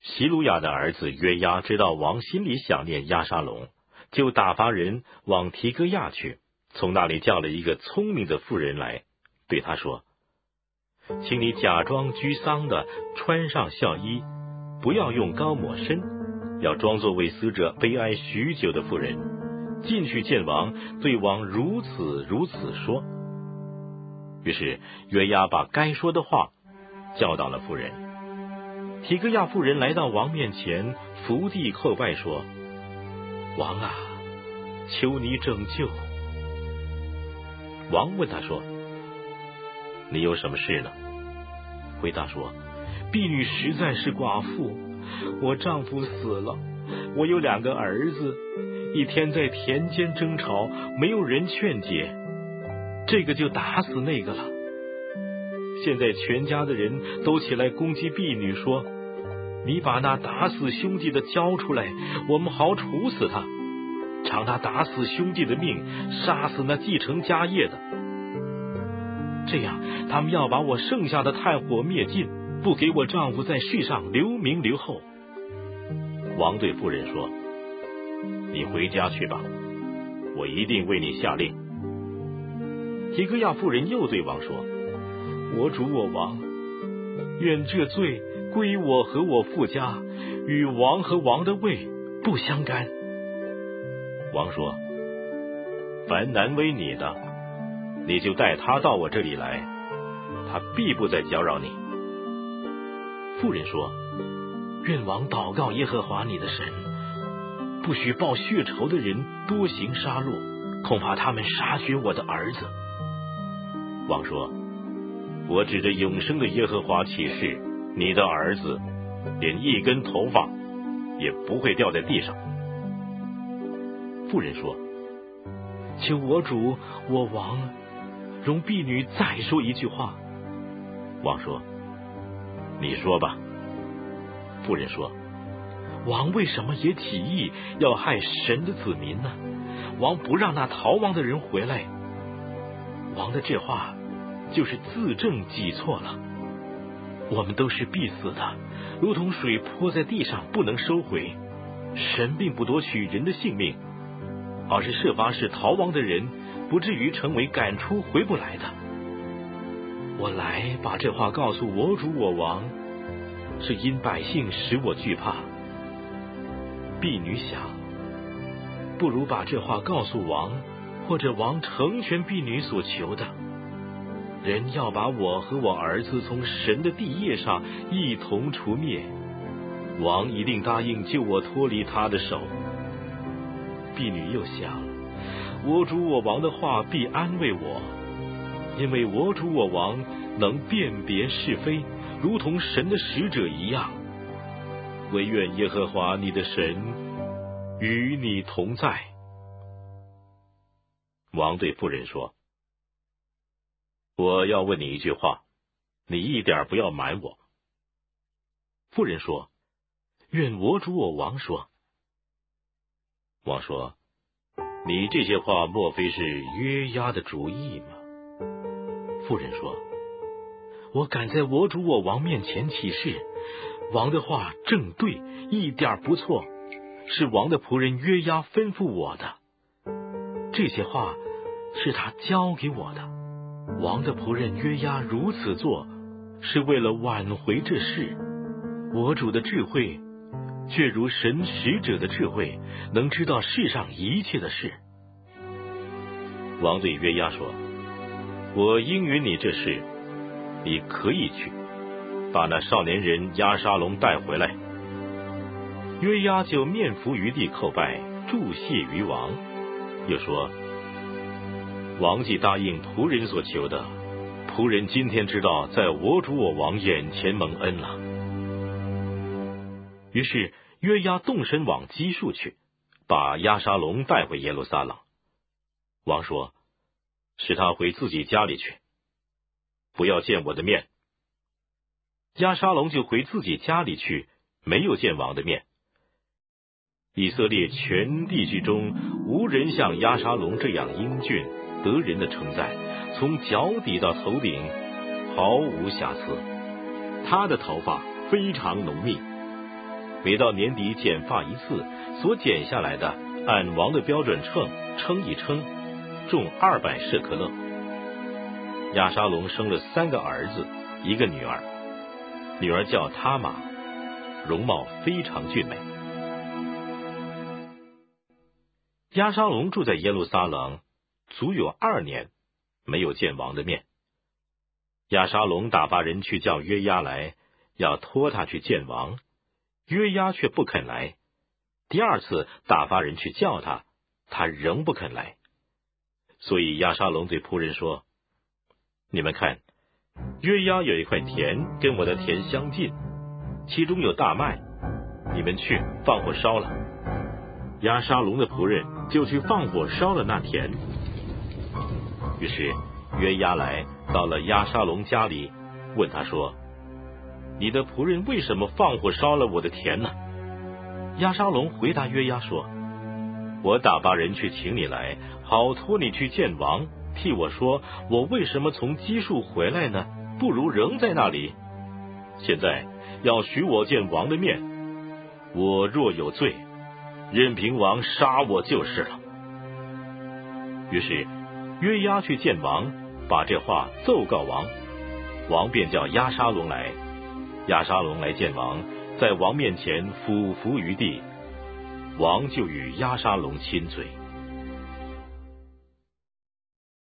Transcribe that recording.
希鲁雅的儿子约押知道王心里想念押沙龙，就打发人往提哥亚去，从那里叫了一个聪明的妇人来，对他说：请你假装居丧的，穿上孝衣，不要用膏抹身，要装作为死者悲哀许久的妇人，进去见王，对王如此如此说。于是约押把该说的话教导了妇人。提哥亚妇人来到王面前，伏地叩拜说：王啊，求你拯救。王问他说：你有什么事呢？回答说：婢女实在是寡妇，我丈夫死了，我有2个儿子，一天在田间争吵，没有人劝解，这个就打死那个了。现在全家的人都起来攻击婢女，说：你把那打死兄弟的交出来，我们好处死他，偿他打死兄弟的命，杀死那继承家业的。这样他们要把我剩下的炭火灭尽，不给我丈夫在世上留名留后。王对妇人说：你回家去吧，我一定为你下令。提哥亚妇人又对王说：我主我王，愿这罪归我和我父家，与王和王的位不相干。王说：凡难为你的，你就带他到我这里来，他必不再搅扰你。妇人说：愿王祷告耶和华你的神，不许报血仇的人多行杀戮，恐怕他们杀绝我的儿子。王说：我指着永生的耶和华起誓，你的儿子连一根头发也不会掉在地上。妇人说：求我主我王容婢女再说一句话。王说：你说吧。妇人说：王为什么也起意要害神的子民呢？王不让那逃亡的人回来，王的这话就是自证己错了。我们都是必死的，如同水泼在地上不能收回。神并不夺取人的性命，而是设法使逃亡的人不至于成为赶出回不来的。我来把这话告诉我主我王，是因百姓使我惧怕。婢女想，不如把这话告诉王，或者王成全婢女所求的。人要把我和我儿子从神的地业上一同除灭，王一定答应救我脱离他的手。婢女又想，我主我王的话必安慰我，因为我主我王能辨别是非，如同神的使者一样。惟愿耶和华你的神与你同在。王对妇人说：我要问你一句话，你一点不要瞒我。妇人说：愿我主我王说。王说：你这些话莫非是约押的主意吗？妇人说：我敢在我主我王面前起誓，王的话正对，一点不错，是王的仆人约押吩咐我的。这些话是他交给我的。王的仆人约押如此做，是为了挽回这事。我主的智慧却如神使者的智慧，能知道世上一切的事。王对约押说：我应允你这事，你可以去，把那少年人押沙龙带回来。约押就面伏于地叩拜，祝谢于王，又说：王既答应仆人所求的，仆人今天知道在我主我王眼前蒙恩了。于是约押动身往基述去，把押沙龙带回耶路撒冷。王说：使他回自己家里去，不要见我的面。押沙龙就回自己家里去，没有见王的面。以色列全地区中无人像押沙龙这样英俊得人的称赞，从脚底到头顶毫无瑕疵，他的头发非常浓密， 每到年底剪发一次，所剪下来的按王的标准称一称，重200舍客勒。亚沙龙生了3个儿子，1个女儿，女儿叫他玛，容貌非常俊美。亚沙龙住在耶路撒冷足有2年，没有见王的面。亚沙龙打发人去叫约押来，要托他去见王，约押却不肯来。第2次打发人去叫他，他仍不肯来。所以亚沙龙对仆人说：你们看，约押有一块田跟我的田相近，其中有大麦，你们去放火烧了。亚沙龙的仆人就去放火烧了那田。于是约押来到了亚沙龙家里，问他说：你的仆人为什么放火烧了我的田呢？亚沙龙回答约押说：我打发人去请你来，好托你去见王，替我说我为什么从基述回来呢？不如仍在那里。现在要许我见王的面，我若有罪，任凭王杀我就是了。于是约押去见王，把这话奏告王，王便叫亚沙龙来。亚沙龙来见王，在王面前俯伏于地，王就与亚沙龙亲嘴。